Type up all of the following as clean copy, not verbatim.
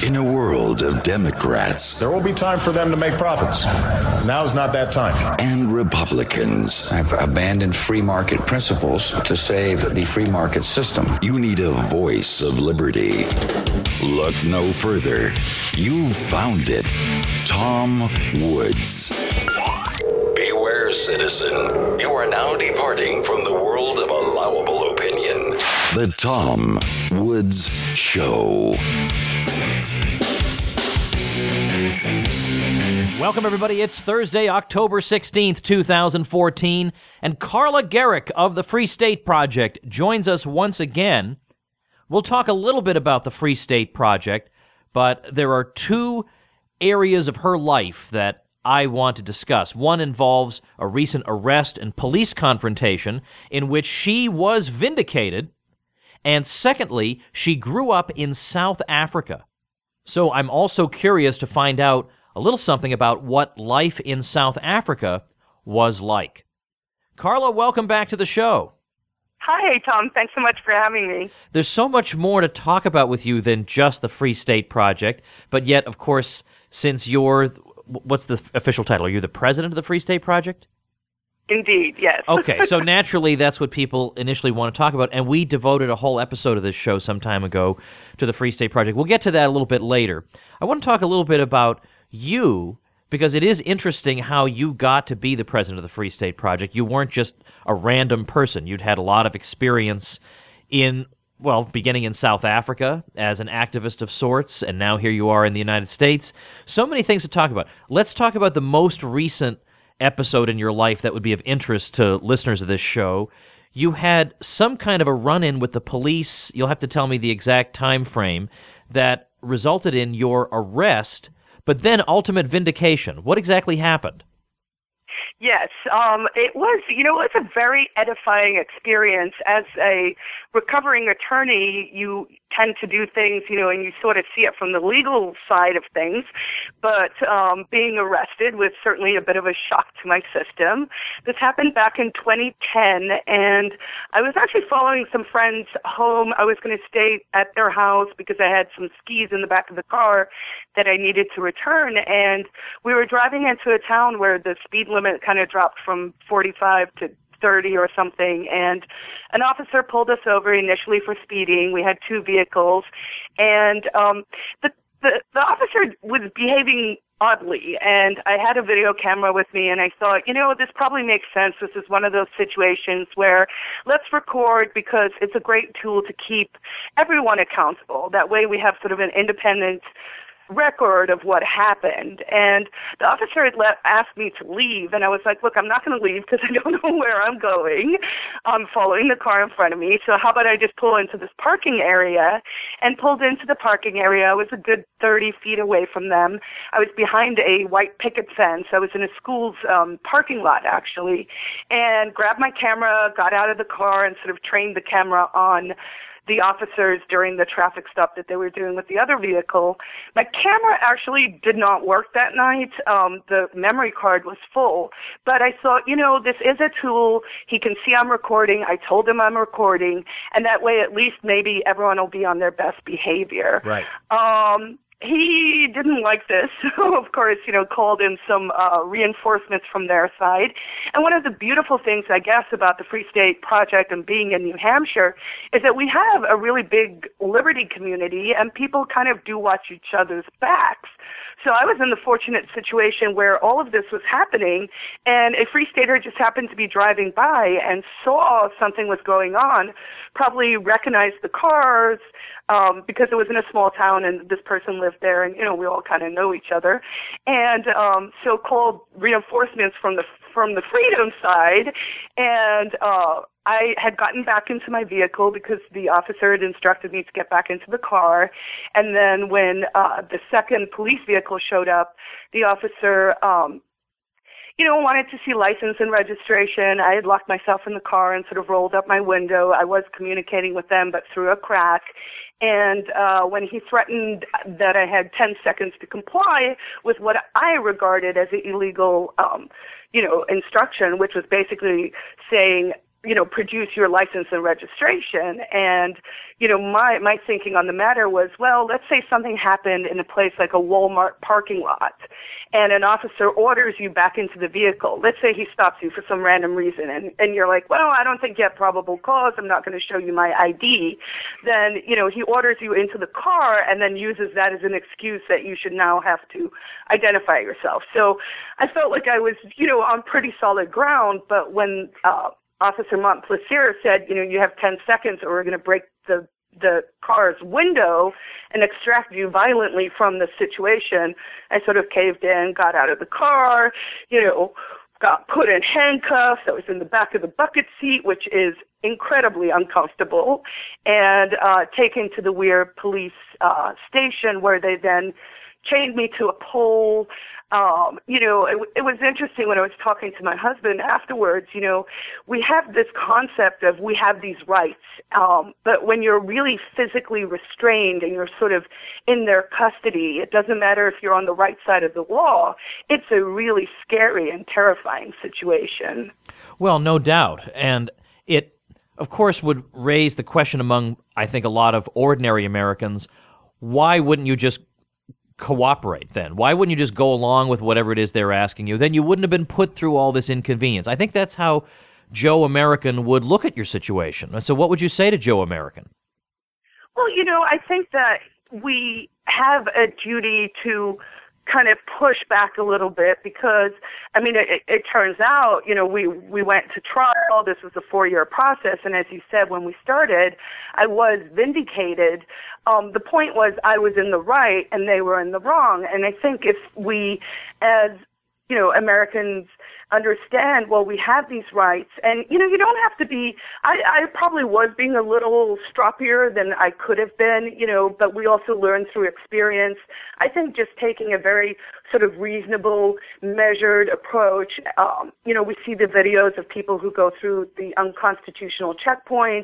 In a world of Democrats. There will be time for them to make profits. Now's not that time. And Republicans. I've abandoned free market principles to save the free market system. You need a voice of liberty. Look no further. You've found it. Tom Woods. Beware, citizen. You are now departing from the world of allowable opinion. The Tom Woods Show. Welcome, everybody. It's Thursday, October 16th, 2014, and Carla Gericke of the Free State Project joins us once again. We'll talk a little bit about the Free State Project, but there are two areas of her life that I want to discuss. One involves a recent arrest and police confrontation in which she was vindicated, and secondly, she grew up in South Africa. So I'm also curious to find out a little something about what life in South Africa was like. Carla, welcome back to the show. Hi, Tom. Thanks so much for having me. There's so much more to talk about with you than just the Free State Project, but yet, of course, since you're, what's the official title? Are you the president of the Free State Project? Indeed, yes. Okay, so naturally that's what people initially want to talk about, and we devoted a whole episode of this show some time ago to the Free State Project. We'll get to that a little bit later. I want to talk a little bit about you, because it is interesting how you got to be the president of the Free State Project. You weren't just a random person. You'd had a lot of experience in, well, beginning in South Africa as an activist of sorts, and now here you are in the United States. So many things to talk about. Let's talk about the most recent episode in your life that would be of interest to listeners of this show. You had some kind of a run-in with the police, you'll have to tell me the exact time frame, that resulted in your arrest, but then ultimate vindication. What exactly happened? Yes, it was a very edifying experience. As a recovering attorney, you tend to do things, and you sort of see it from the legal side of things. But being arrested was certainly a bit of a shock to my system. This happened back in 2010, and I was actually following some friends home. I was going to stay at their house because I had some skis in the back of the car that I needed to return. And we were driving into a town where the speed limit kind of dropped from 45 to 30 or something, and an officer pulled us over initially for speeding. We had two vehicles, and the officer was behaving oddly, and I had a video camera with me, and I thought, this probably makes sense. This is one of those situations where let's record because it's a great tool to keep everyone accountable. That way we have sort of an independent record of what happened. And the officer had asked me to leave, and I was like, look, I'm not going to leave because I don't know where I'm going. I'm following the car in front of me, so how about I just pull into this parking area? And pulled into the parking area. I was a good 30 feet away from them. I was behind a white picket fence. I was in a school's parking lot, actually, and grabbed my camera, got out of the car, and sort of trained the camera on the officers during the traffic stop that they were doing with the other vehicle. My camera actually did not work that night. The memory card was full. But I thought, this is a tool. He can see I'm recording. I told him I'm recording. And that way, at least maybe everyone will be on their best behavior. Right. He didn't like this, so of course, called in some reinforcements from their side. And one of the beautiful things, I guess, about the Free State Project and being in New Hampshire is that we have a really big liberty community, and people kind of do watch each other's backs. So I was in the fortunate situation where all of this was happening, and a Free Stater just happened to be driving by and saw something was going on, probably recognized the cars, because it was in a small town and this person lived there, and we all kind of know each other, and so called reinforcements from the freedom side, and I had gotten back into my vehicle because the officer had instructed me to get back into the car, and then when the second police vehicle showed up, the officer wanted to see license and registration. I had locked myself in the car and sort of rolled up my window. I was communicating with them, but through a crack. And when he threatened that I had 10 seconds to comply with what I regarded as an illegal, instruction, which was basically saying, produce your license and registration. And, my thinking on the matter was, well, let's say something happened in a place like a Walmart parking lot, and an officer orders you back into the vehicle. Let's say he stops you for some random reason, and you're like, well, I don't think you have probable cause. I'm not going to show you my ID. Then, he orders you into the car and then uses that as an excuse that you should now have to identify yourself. So I felt like I was, on pretty solid ground, but when Officer Montplaisir said, you have 10 seconds or we're going to break the car's window and extract you violently from the situation, I sort of caved in, got out of the car, got put in handcuffs. I was in the back of the bucket seat, which is incredibly uncomfortable, and taken to the Weir police station, where they then chained me to a pole. It was interesting when I was talking to my husband afterwards. We have this concept of we have these rights, but when you're really physically restrained and you're sort of in their custody, it doesn't matter if you're on the right side of the law. It's a really scary and terrifying situation. Well, no doubt. And it, of course, would raise the question among, I think, a lot of ordinary Americans, why wouldn't you just cooperate then? Why wouldn't you just go along with whatever it is they're asking you? Then you wouldn't have been put through all this inconvenience. I think that's how Joe American would look at your situation. So what would you say to Joe American? Well, I think that we have a duty to kind of push back a little bit because, it turns out, we went to trial. This was a 4-year process. And as you said, when we started, I was vindicated. The point was I was in the right and they were in the wrong. And I think if we, as, Americans understand, well, we have these rights, and, you don't have to be, I probably was being a little stroppier than I could have been, but we also learn through experience. I think just taking a very sort of reasonable, measured approach, we see the videos of people who go through the unconstitutional checkpoints,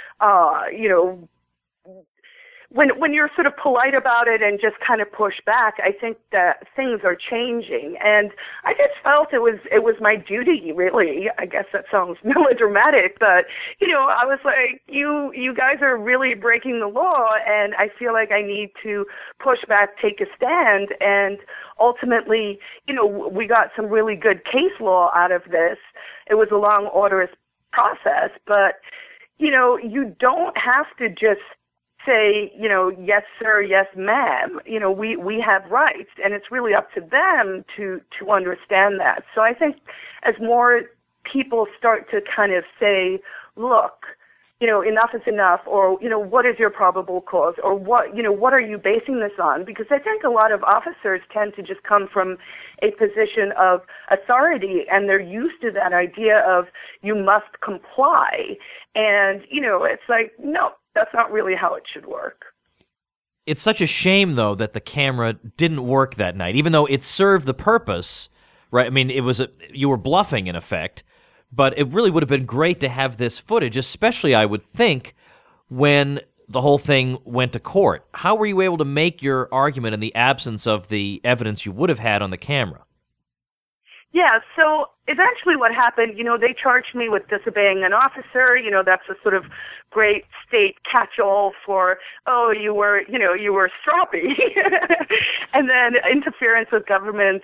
when you're sort of polite about it and just kind of push back, I think that things are changing. And I just felt it was my duty, really. I guess that sounds melodramatic, but, I was like, you guys are really breaking the law, and I feel like I need to push back, take a stand. And ultimately, we got some really good case law out of this. It was a long, arduous process, but, you don't have to just say, yes, sir, yes, ma'am. We have rights, and it's really up to them to understand that. So I think as more people start to kind of say, look, enough is enough, or, what is your probable cause, or what are you basing this on? Because I think a lot of officers tend to just come from a position of authority, and they're used to that idea of you must comply. And, it's like, no, that's not really how it should work. It's such a shame, though, that the camera didn't work that night, even though it served the purpose, right? You were bluffing, in effect, but it really would have been great to have this footage, especially, I would think, when the whole thing went to court. How were you able to make your argument in the absence of the evidence you would have had on the camera? Yeah, so eventually what happened, they charged me with disobeying an officer. That's a sort of great state catch-all for, you were stroppy. And then interference with government,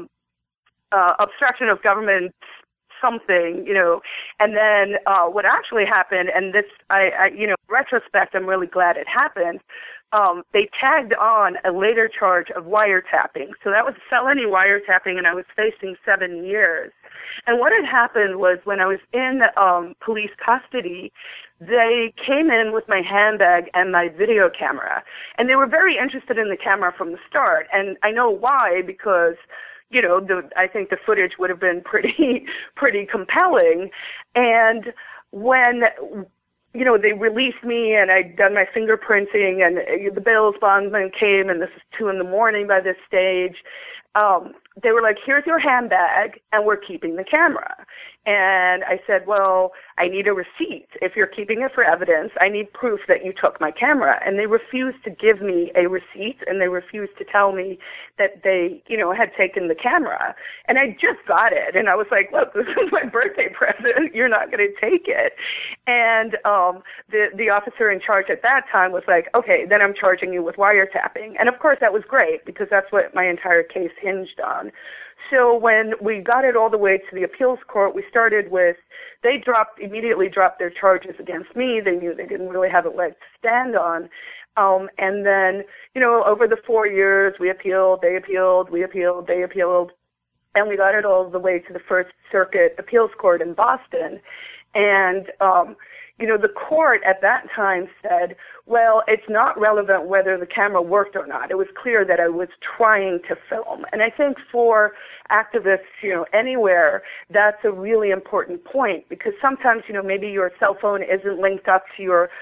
obstruction of government something, and then what actually happened, and this, retrospect, I'm really glad it happened. They tagged on a later charge of wiretapping. So that was felony wiretapping, and I was facing 7 years. And what had happened was when I was in police custody, they came in with my handbag and my video camera. And they were very interested in the camera from the start. And I know why, because I think the footage would have been pretty compelling. And when, they released me and I'd done my fingerprinting and the bail bondsman came, and this is 2 a.m. by this stage. they were like, here's your handbag, and we're keeping the camera. And I said, well, I need a receipt. If you're keeping it for evidence, I need proof that you took my camera. And they refused to give me a receipt, and they refused to tell me that they, had taken the camera. And I just got it. And I was like, look, this is my birthday present. You're not going to take it. And the officer in charge at that time was like, okay, then I'm charging you with wiretapping. And of course, that was great, because that's what my entire case hinged on. So when we got it all the way to the appeals court, we started with, they immediately dropped their charges against me. They knew they didn't really have a leg to stand on. And then, over the 4 years, we appealed, they appealed, we appealed, they appealed, and we got it all the way to the First Circuit Appeals Court in Boston. And, the court at that time said, well, it's not relevant whether the camera worked or not. It was clear that I was trying to film. And I think for activists, anywhere, that's a really important point, because sometimes, maybe your cell phone isn't linked up to your,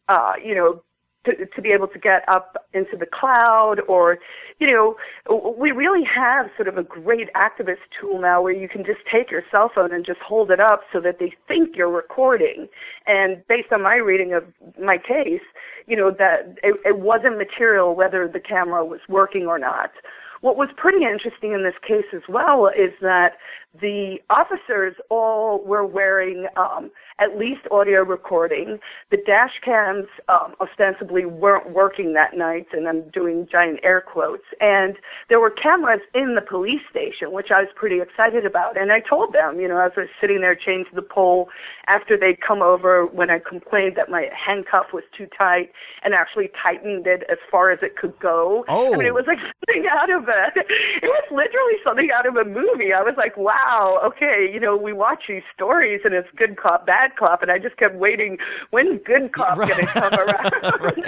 to be able to get up into the cloud, or, we really have sort of a great activist tool now where you can just take your cell phone and just hold it up so that they think you're recording. And based on my reading of my case, that it wasn't material whether the camera was working or not. What was pretty interesting in this case as well is that the officers all were wearing at least audio recording. The dash cams ostensibly weren't working that night, and I'm doing giant air quotes. And there were cameras in the police station, which I was pretty excited about. And I told them, as I was sitting there chained to the pole after they'd come over when I complained that my handcuff was too tight, and actually tightened it as far as it could go. Oh. I mean, it was like something out of it was literally something out of a movie. I was like, wow, okay, we watch these stories and it's good cop, bad cop, and I just kept waiting, when's good cop going to come around?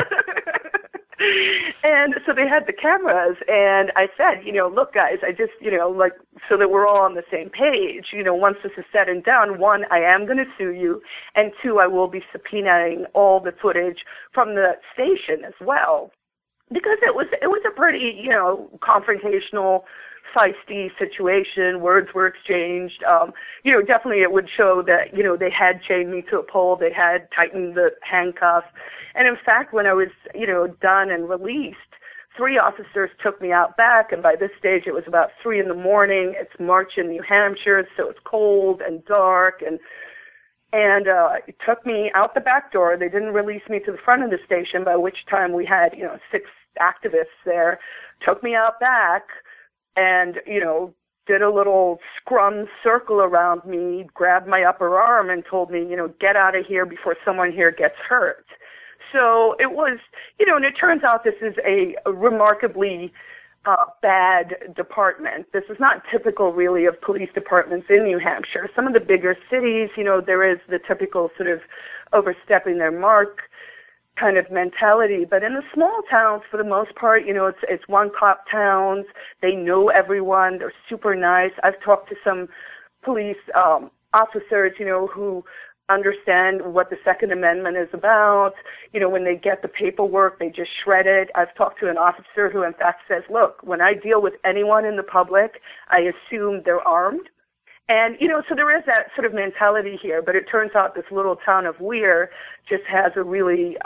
And so they had the cameras, and I said, look, guys, I just, so that we're all on the same page, once this is said and done, one, I am going to sue you, and two, I will be subpoenaing all the footage from the station as well. Because it was a pretty, confrontational, feisty situation. Words were exchanged. Definitely it would show that, they had chained me to a pole. They had tightened the handcuff. And in fact, when I was, done and released, 3 officers took me out back. And by this stage, it was about 3 a.m. It's March in New Hampshire, so it's cold and dark. And it took me out the back door. They didn't release me to the front of the station, by which time we had, 6 activists there. Took me out back and, did a little scrum circle around me, grabbed my upper arm and told me, get out of here before someone here gets hurt. So it was, and it turns out this is a remarkably bad department. This is not typical, really, of police departments in New Hampshire. Some of the bigger cities, there is the typical sort of overstepping their mark kind of mentality. But in the small towns, for the most part, it's one-cop towns. They know everyone. They're super nice. I've talked to some police officers, who understand what the Second Amendment is about. When they get the paperwork, they just shred it. I've talked to an officer who, in fact, says, look, when I deal with anyone in the public, I assume they're armed. And, so there is that sort of mentality here, but it turns out this little town of Weir just has a really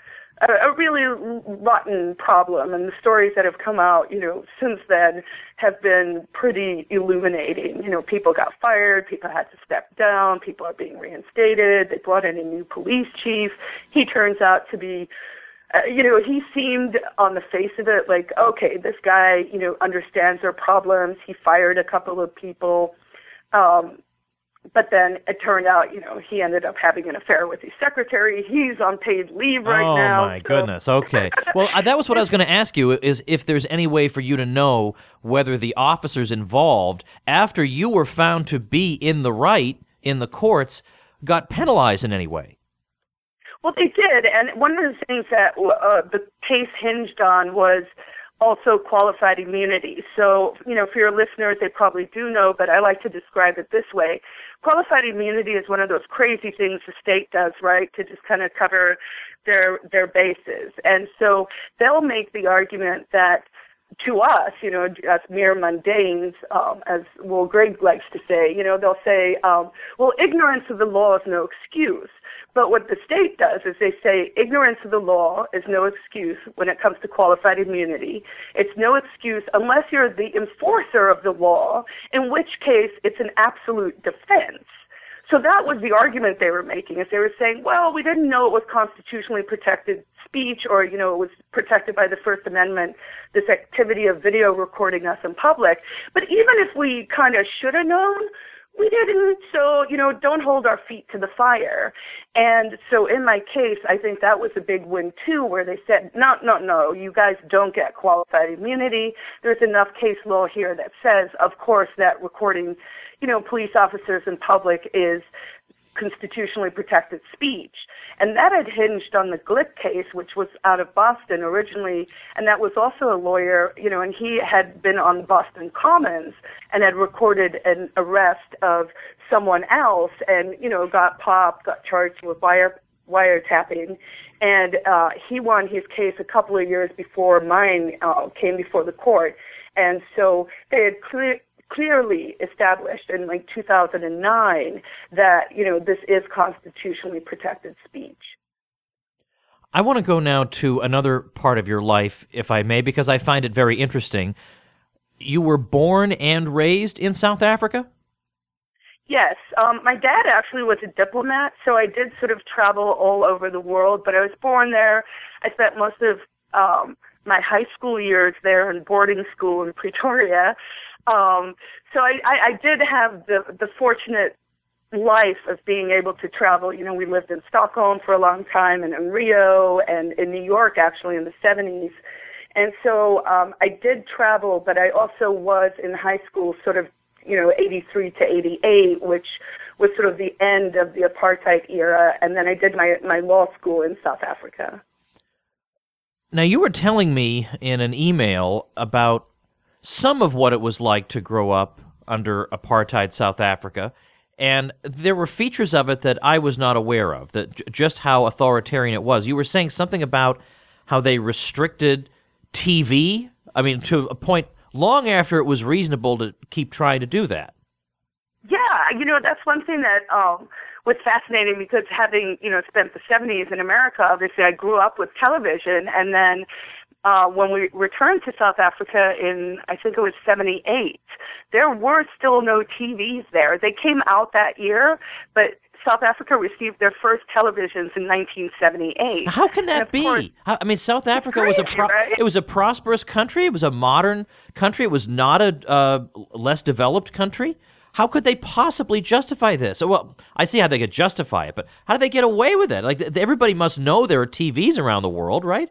rotten problem. And the stories that have come out, since then have been pretty illuminating. People got fired, people had to step down, people are being reinstated, they brought in a new police chief. He turns out to be he seemed on the face of it like, okay, this guy, understands their problems. He fired a couple of people. But then it turned out, he ended up having an affair with his secretary. He's on paid leave right now. Oh, my goodness. Okay. Well, that was what I was going to ask you, is if there's any way for you to know whether the officers involved, after you were found to be in the right in the courts, got penalized in any way. Well, they did. And one of the things that the case hinged on was also qualified immunity. So, for your listeners, they probably do know, but I like to describe it this way. Qualified immunity is one of those crazy things the state does, right, to just kind of cover their bases. And so they'll make the argument that to us, as mere mundanes, as Will Grigg likes to say, they'll say, well, ignorance of the law is no excuse. But what the state does is they say ignorance of the law is no excuse when it comes to qualified immunity. It's no excuse unless you're the enforcer of the law, in which case it's an absolute defense. So that was the argument they were making, is they were saying, well, we didn't know it was constitutionally protected speech, or, it was protected by the First Amendment, this activity of video recording us in public. But even if we kind of should have known, we didn't, so, don't hold our feet to the fire. And so in my case, I think that was a big win, too, where they said, no, you guys don't get qualified immunity. There's enough case law here that says, of course, that recording, police officers in public is constitutionally protected speech. And that had hinged on the Glick case, which was out of Boston originally, and that was also a lawyer, and he had been on Boston Commons and had recorded an arrest of someone else and, got popped, got charged with wiretapping, and he won his case a couple of years before mine came before the court. And so they had clearly established in 2009 that, this is constitutionally protected speech. I want to go now to another part of your life, if I may, because I find it very interesting. You were born and raised in South Africa? Yes. My dad actually was a diplomat, so I did sort of travel all over the world, but I was born there. I spent most of my high school years there in boarding school in Pretoria. So I did have the fortunate life of being able to travel. We lived in Stockholm for a long time and in Rio and in New York actually in the 70s. And so I did travel, but I also was in high school sort of, 83 to 88, which was sort of the end of the apartheid era. And then I did my law school in South Africa. Now, you were telling me in an email about some of what it was like to grow up under apartheid South Africa, and there were features of it that I was not aware of, that just how authoritarian it was. You were saying something about how they restricted TV, to a point long after it was reasonable to keep trying to do that. Yeah, that's one thing that was fascinating, because having, spent the 70s in America, obviously I grew up with television, and then when we returned to South Africa in, I think it was 78, there were still no TVs there. They came out that year, but South Africa received their first televisions in 1978. How can that be? Course, South Africa crazy, right? It was a prosperous country. It was a modern country. It was not a less developed country. How could they possibly justify this? Well, I see how they could justify it, but how did they get away with it? Like, everybody must know there are TVs around the world, right?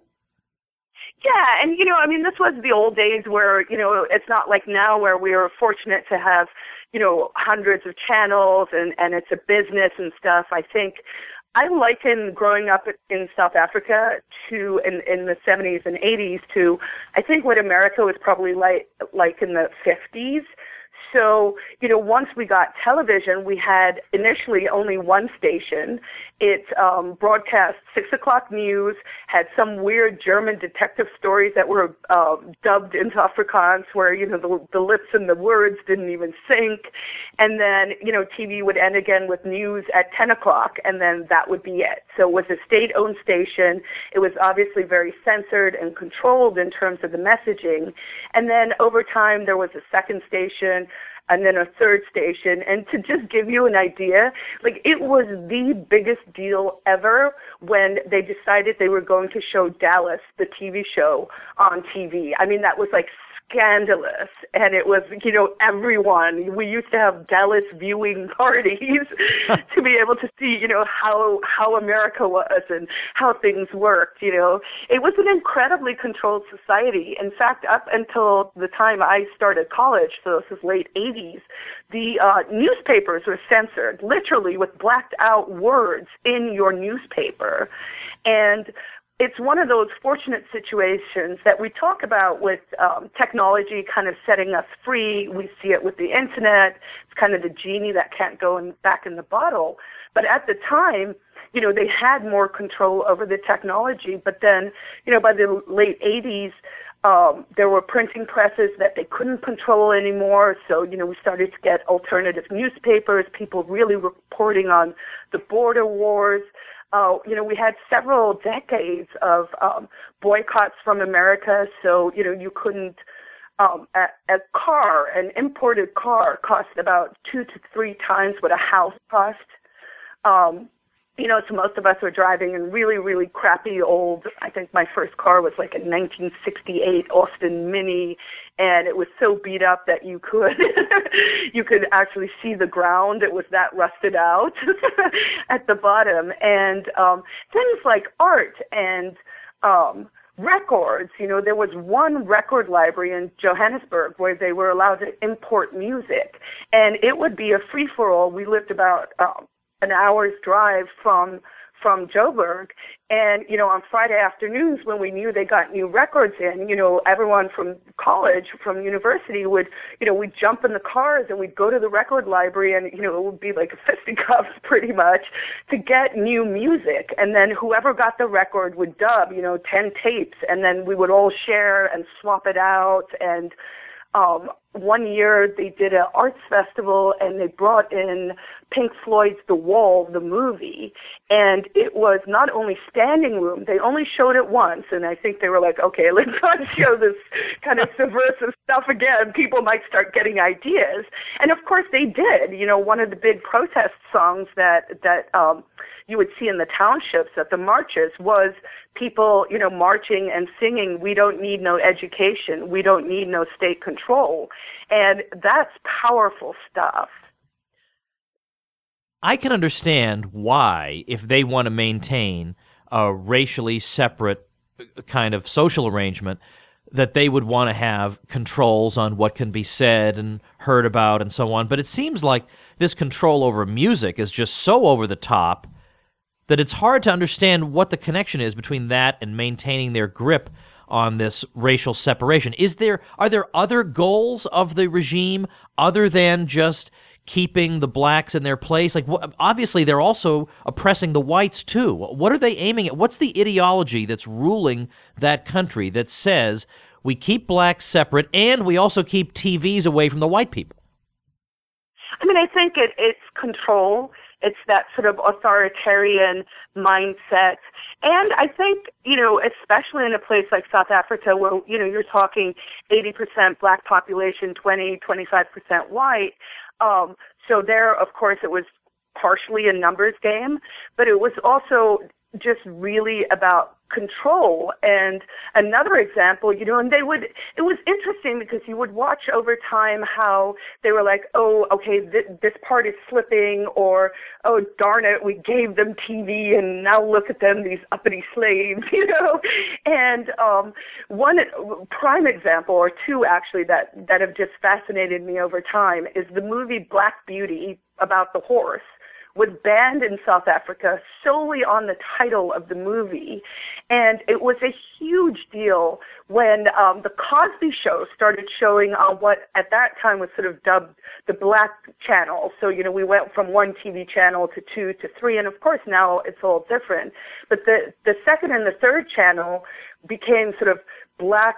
Yeah, and, this was the old days where, it's not like now where we are fortunate to have, hundreds of channels and it's a business and stuff. I think I liken growing up in South Africa to, in the 70s and 80s to, I think what America was probably like in the 50s. So, once we got television, we had initially only one station. It broadcast 6 o'clock news, had some weird German detective stories that were dubbed into Afrikaans where, the lips and the words didn't even sync. And then, TV would end again with news at 10 o'clock, and then that would be it. So it was a state-owned station. It was obviously very censored and controlled in terms of the messaging. And then over time, there was a second station, and then a third station. And to just give you an idea, it was the biggest deal ever when they decided they were going to show Dallas, the TV show, on TV. That was scandalous. And it was, everyone, we used to have Dallas viewing parties to be able to see, how America was and how things worked, It was an incredibly controlled society. In fact, up until the time I started college, so this is late 80s, the newspapers were censored, literally with blacked out words in your newspaper. And it's one of those fortunate situations that we talk about with technology kind of setting us free. We see it with the internet. It's kind of the genie that can't go back in the bottle. But at the time, they had more control over the technology. But then, by the late 80s, There were printing presses that they couldn't control anymore. So, we started to get alternative newspapers, people really reporting on the border wars. We had several decades of boycotts from America. So, you couldn't, an imported car cost about 2 to 3 times what a house cost. So most of us were driving in really, really crappy old, I think my first car was like a 1968 Austin Mini, and it was so beat up that you could actually see the ground. It was that rusted out at the bottom. And things like art and records. There was one record library in Johannesburg where they were allowed to import music, and it would be a free-for-all. We lived about an hour's drive from Joburg. And, on Friday afternoons when we knew they got new records in, everyone from college, from university would, we'd jump in the cars and we'd go to the record library and, it would be like fisticuffs pretty much to get new music. And then whoever got the record would dub, 10 tapes, and then we would all share and swap it out. And one year they did an arts festival and they brought in Pink Floyd's The Wall, the movie, and it was not only standing room, they only showed it once, and I think they were like, okay, let's not show this kind of subversive stuff again. People might start getting ideas. And of course they did. One of the big protest songs that you would see in the townships at the marches was people, marching and singing, "We don't need no education, we don't need no state control." And that's powerful stuff. I can understand why, if they want to maintain a racially separate kind of social arrangement, that they would want to have controls on what can be said and heard about and so on. But it seems like this control over music is just so over the top that it's hard to understand what the connection is between that and maintaining their grip on this racial separation. Are there other goals of the regime other than just keeping the blacks in their place? Obviously, they're also oppressing the whites, too. What are they aiming at? What's the ideology that's ruling that country that says we keep blacks separate and we also keep TVs away from the white people? I think it's control. It's that sort of authoritarian mindset. And I think, especially in a place like South Africa where, you're talking 80% black population, 25% white. So there, of course, it was partially a numbers game, but it was also just really about control. And another example, and it was interesting because you would watch over time how they were like, oh, okay, this part is slipping, or, oh, darn it, we gave them TV and now look at them, these uppity slaves, And one prime example, or two actually, that have just fascinated me over time is the movie Black Beauty, about the horse, was banned in South Africa solely on the title of the movie. And it was a huge deal when the Cosby Show started showing on what at that time was sort of dubbed the Black Channel. So, we went from one TV channel to 2 to 3, and of course now it's all different. But the second and the third channel became sort of black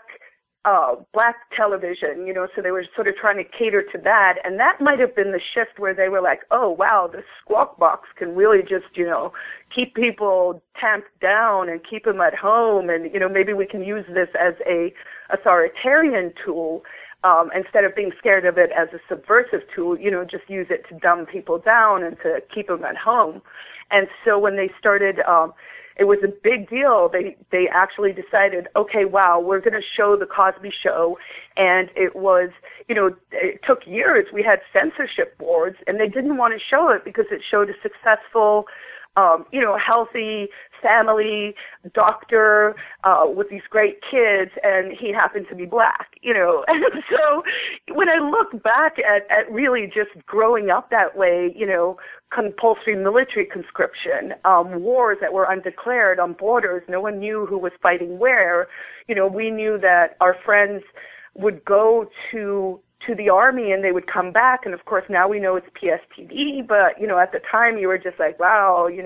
television, so they were sort of trying to cater to that. And that might have been the shift where they were like, oh, wow, the Squawk Box can really just, keep people tamped down and keep them at home. And, maybe we can use this as a authoritarian tool instead of being scared of it as a subversive tool, just use it to dumb people down and to keep them at home. And so when they started it was a big deal. They actually decided, okay, wow, we're going to show the Cosby Show. And it was, it took years. We had censorship boards, and they didn't want to show it because it showed a successful, healthy family doctor with these great kids, and he happened to be black, And so when I look back at really just growing up that way, compulsory military conscription, wars that were undeclared on borders, no one knew who was fighting where. We knew that our friends would go to the army and they would come back, and of course now we know it's PSPD, but at the time you were just like, wow,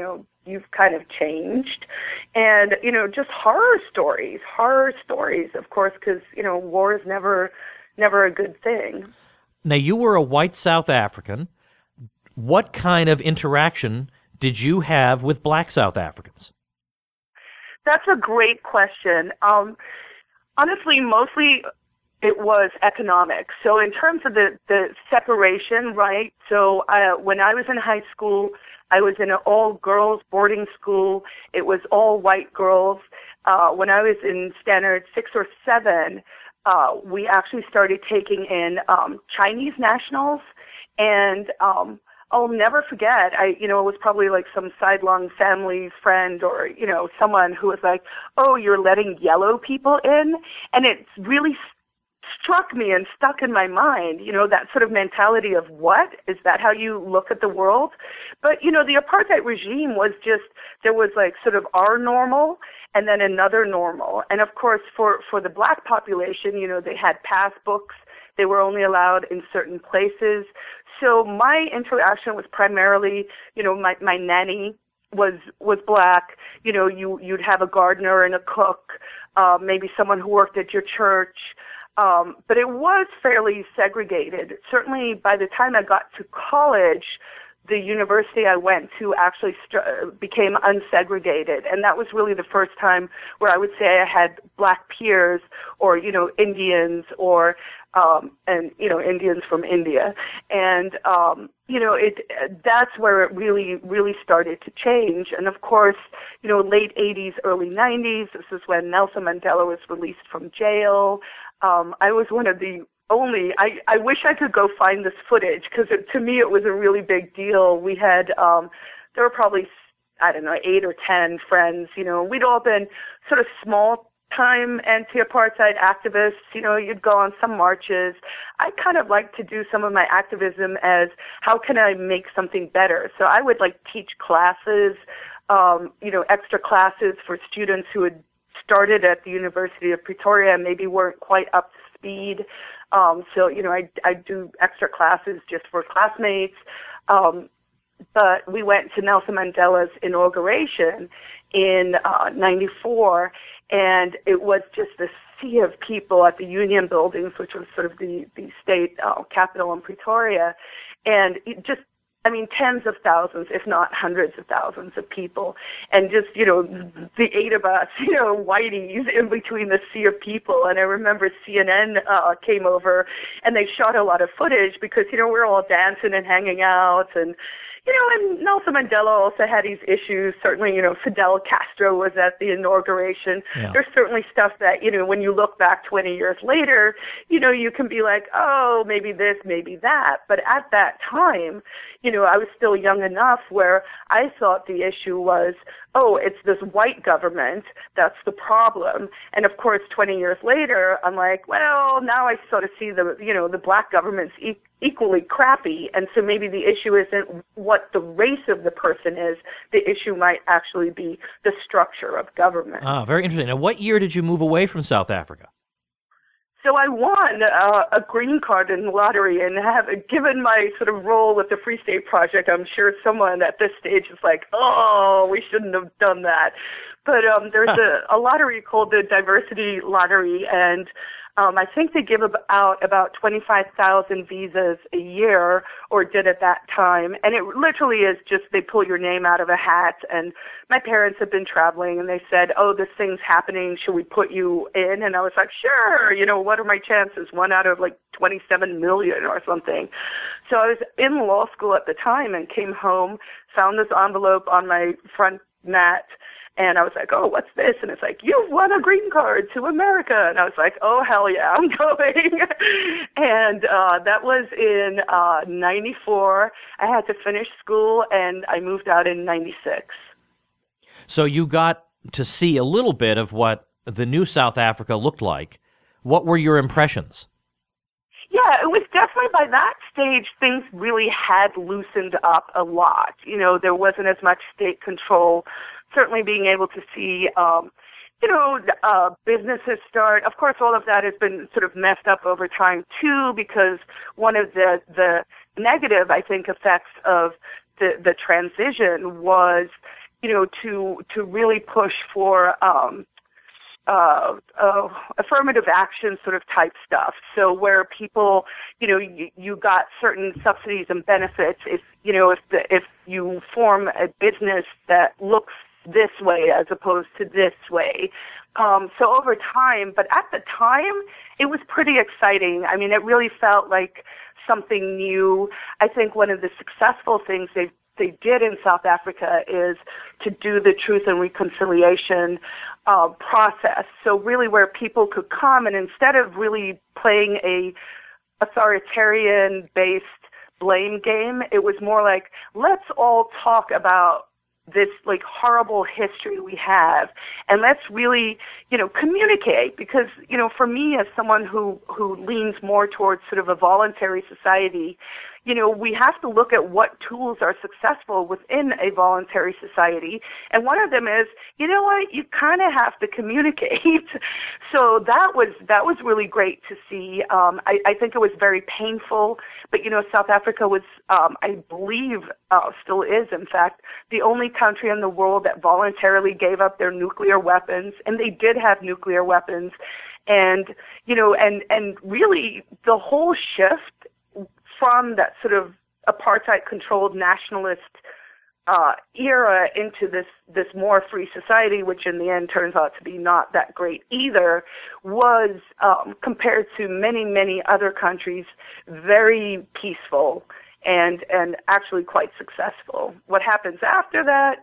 you've kind of changed. And, just horror stories, of course, because, war is never a good thing. Now, you were a white South African. What kind of interaction did you have with black South Africans? That's a great question. Honestly, mostly it was economic. So in terms of the separation, right? So when I was in high school, I was in an all-girls boarding school. It was all white girls. When I was in standard 6 or 7, we actually started taking in Chinese nationals, and I'll never forget. It was probably like some sidelong family friend or someone who was like, "Oh, you're letting yellow people in," and it really struck me and stuck in my mind. That sort of mentality of, what is that? How you look at the world? But the apartheid regime was just, there was like sort of our normal and then another normal, and of course for the black population, they had pass books. They were only allowed in certain places. So my interaction was primarily, my nanny was black. You'd have a gardener and a cook, maybe someone who worked at your church. But it was fairly segregated. Certainly by the time I got to college, the university I went to actually became unsegregated. And that was really the first time where I would say I had black peers or, Indians or, Indians from India. And, that's where it really, really started to change. And of course, late 80s, early 90s, this is when Nelson Mandela was released from jail. I was one of the only, I wish I could go find this footage, because to me it was a really big deal. We had, there were probably, 8 or 10 friends, we'd all been sort of small-time anti-apartheid activists. You'd go on some marches. I kind of like to do some of my activism as, how can I make something better? So I would teach classes, extra classes for students who had started at the University of Pretoria and maybe weren't quite up to speed. So I do extra classes just for classmates. But we went to Nelson Mandela's inauguration in 94, and it was just this sea of people at the Union Buildings, which was sort of the state capital in Pretoria. And it just, tens of thousands, if not hundreds of thousands of people. And just, the 8 of us, whiteys in between the sea of people. And I remember CNN came over and they shot a lot of footage because, we're all dancing and hanging out. And, and Nelson Mandela also had these issues. Certainly, Fidel Castro was at the inauguration. Yeah. There's certainly stuff that, when you look back 20 years later, you can be like, oh, maybe this, maybe that. But at that time, I was still young enough where I thought the issue was, oh, it's this white government that's the problem. And of course, 20 years later, I'm like, well, now I sort of see the black government's equally crappy. And so maybe the issue isn't what the race of the person is. The issue might actually be the structure of government. Ah, very interesting. Now, what year did you move away from South Africa? So I won a green card in the lottery, and given my sort of role with the Free State Project, I'm sure someone at this stage is like, oh, we shouldn't have done that. But there's a lottery called the Diversity Lottery, and I think they give out about 25,000 visas a year, or did at that time. And it literally is just they pull your name out of a hat. And my parents had been traveling, and they said, oh, this thing's happening. Should we put you in? And I was like, sure. What are my chances? 1 out of 27 million or something. So I was in law school at the time and came home, found this envelope on my front mat. And I was like, oh, what's this? And it's like, you've won a green card to America. And I was like, oh, hell yeah, I'm going. And that was in 94. I had to finish school, and I moved out in 96. So you got to see a little bit of what the new South Africa looked like. What were your impressions? Yeah, it was definitely by that stage, things really had loosened up a lot. There wasn't as much state control. Certainly being able to see, businesses start. Of course, all of that has been sort of messed up over time, too, because one of the negative, I think, effects of the transition was, to really push for affirmative action sort of type stuff. So where people, you got certain subsidies and benefits if you form a business that looks this way as opposed to this way. So over time, but at the time, it was pretty exciting. I mean, it really felt like something new. I think one of the successful things they did in South Africa is to do the Truth and Reconciliation process. So really where people could come, and instead of really playing a authoritarian-based blame game, it was more like, let's all talk about this like horrible history we have, and let's really, communicate, because, for me as someone who leans more towards sort of a voluntary society, we have to look at what tools are successful within a voluntary society. And one of them is, you kind of have to communicate. So that was really great to see. I think it was very painful, but, South Africa was, I believe, still is, in fact, the only country in the world that voluntarily gave up their nuclear weapons, and they did have nuclear weapons. And, and really the whole shift from that sort of apartheid-controlled nationalist era into this more free society, which in the end turns out to be not that great either, was, compared to many, many other countries, very peaceful and actually quite successful. What happens after that,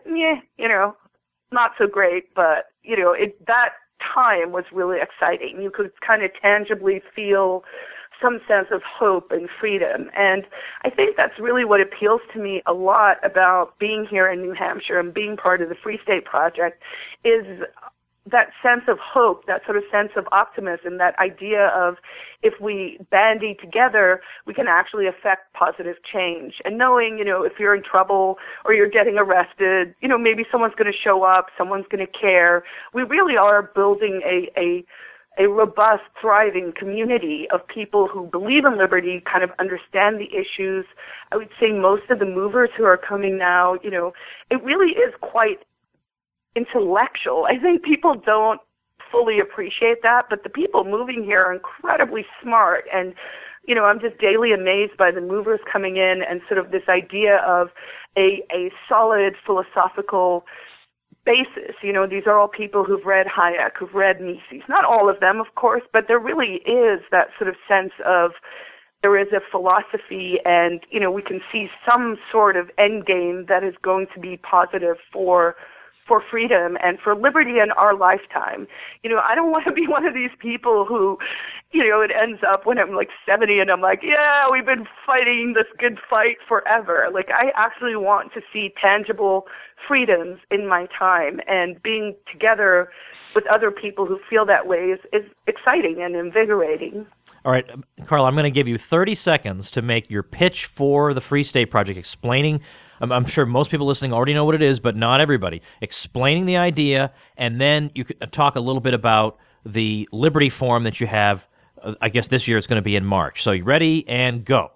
not so great, but, that time was really exciting. You could kind of tangibly feel some sense of hope and freedom. And I think that's really what appeals to me a lot about being here in New Hampshire and being part of the Free State Project, is that sense of hope, that sort of sense of optimism, that idea of if we bandy together, we can actually affect positive change. And knowing, if you're in trouble or you're getting arrested, maybe someone's going to show up, someone's going to care. We really are building a robust, thriving community of people who believe in liberty, kind of understand the issues. I would say most of the movers who are coming now, it really is quite intellectual. I think people don't fully appreciate that, but the people moving here are incredibly smart. And, I'm just daily amazed by the movers coming in and sort of this idea of a solid philosophical basis. These are all people who've read Hayek, who've read Mises. Not all of them, of course, but there really is that sort of sense of there is a philosophy, and, we can see some sort of end game that is going to be positive for freedom and for liberty in our lifetime. I don't want to be one of these people who, it ends up when I'm like 70 and I'm like, yeah, we've been fighting this good fight forever. Like, I actually want to see tangible freedoms in my time, and being together with other people who feel that way is exciting and invigorating. All right, Carla, I'm going to give you 30 seconds to make your pitch for the Free State Project, explaining, I'm sure most people listening already know what it is, but not everybody, explaining the idea, and then you could talk a little bit about the Liberty Forum that you have. I guess this year it's going to be in March. So you ready, and go.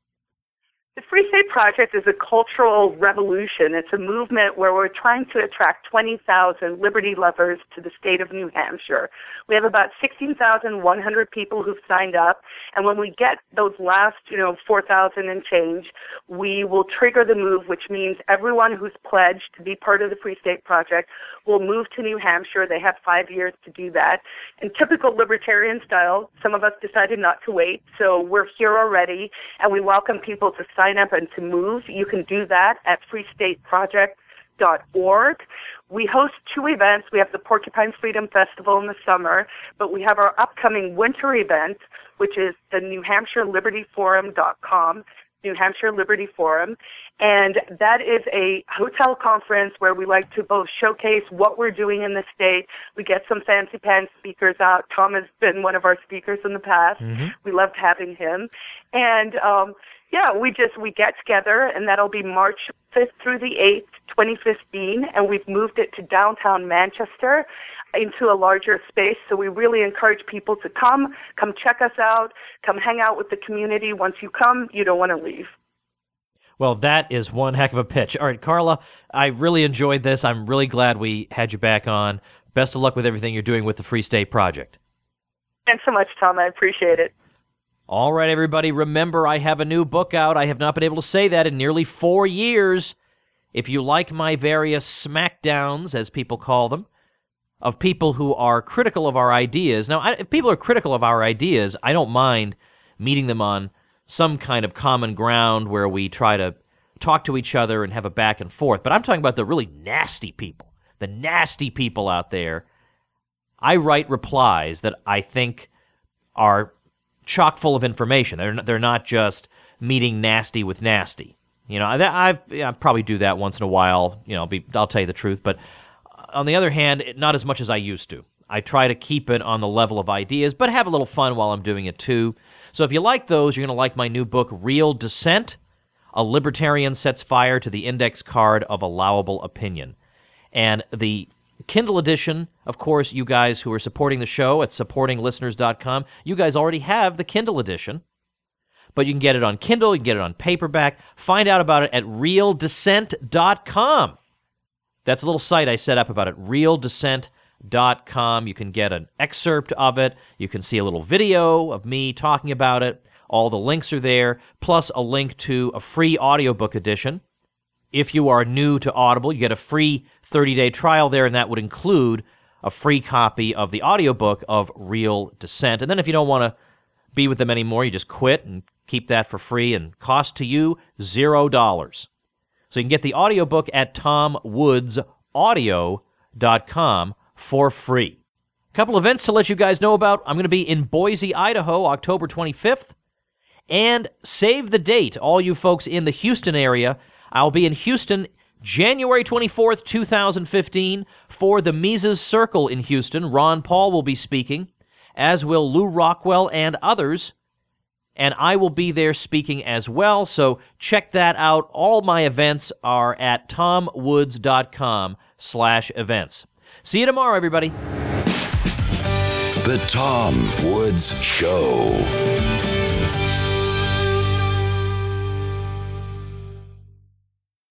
The Free State Project is a cultural revolution. It's a movement where we're trying to attract 20,000 liberty lovers to the state of New Hampshire. We have about 16,100 people who've signed up, and when we get those last, 4,000 and change, we will trigger the move, which means everyone who's pledged to be part of the Free State Project will move to New Hampshire. They have 5 years to do that. In typical libertarian style, some of us decided not to wait, so we're here already, and we welcome people to sign up and to move. You can do that at freestateproject.org. We host 2 events. We have the Porcupine Freedom Festival in the summer, but we have our upcoming winter event, which is the NewHampshireLibertyForum.com, New Hampshire Liberty Forum, and that is a hotel conference where we like to both showcase what we're doing in the state. We get some fancy pants speakers out. Tom has been one of our speakers in the past. Mm-hmm. We loved having him. And we get together, and that'll be March 5th through the 8th, 2015, and we've moved it to downtown Manchester into a larger space. So we really encourage people to come check us out, come hang out with the community. Once you come, you don't want to leave. Well, that is one heck of a pitch. All right, Carla, I really enjoyed this. I'm really glad we had you back on. Best of luck with everything you're doing with the Free State Project. Thanks so much, Tom. I appreciate it. All right, everybody, remember I have a new book out. I have not been able to say that in nearly 4 years. If you like my various smackdowns, as people call them, of people who are critical of our ideas. Now, if people are critical of our ideas, I don't mind meeting them on some kind of common ground where we try to talk to each other and have a back and forth. But I'm talking about the really nasty people, the nasty people out there. I write replies that I think are chock full of information. They're not just meeting nasty with nasty. You know, I probably do that once in a while. You know, I'll tell you the truth. But on the other hand, not as much as I used to. I try to keep it on the level of ideas, but have a little fun while I'm doing it too. So if you like those, you're going to like my new book, Real Dissent: A Libertarian Sets Fire to the Index Card of Allowable Opinion. And the Kindle edition, of course, you guys who are supporting the show at supportinglisteners.com, you guys already have the Kindle edition. But you can get it on Kindle, you can get it on paperback. Find out about it at realdissent.com. That's a little site I set up about it, realdissent.com. You can get an excerpt of it. You can see a little video of me talking about it. All the links are there, plus a link to a free audiobook edition. If you are new to Audible, you get a free 30-day trial there, and that would include a free copy of the audiobook of Real Dissent. And then if you don't want to be with them anymore, you just quit and keep that for free and cost to you $0. So you can get the audiobook at tomwoodsaudio.com for free. A couple events to let you guys know about. I'm going to be in Boise, Idaho, October 25th. And save the date, all you folks in the Houston area. I'll be in Houston January 24th, 2015 for the Mises Circle in Houston. Ron Paul will be speaking, as will Lou Rockwell and others. And I will be there speaking as well, so check that out. All my events are at tomwoods.com/events. See you tomorrow, everybody. The Tom Woods Show.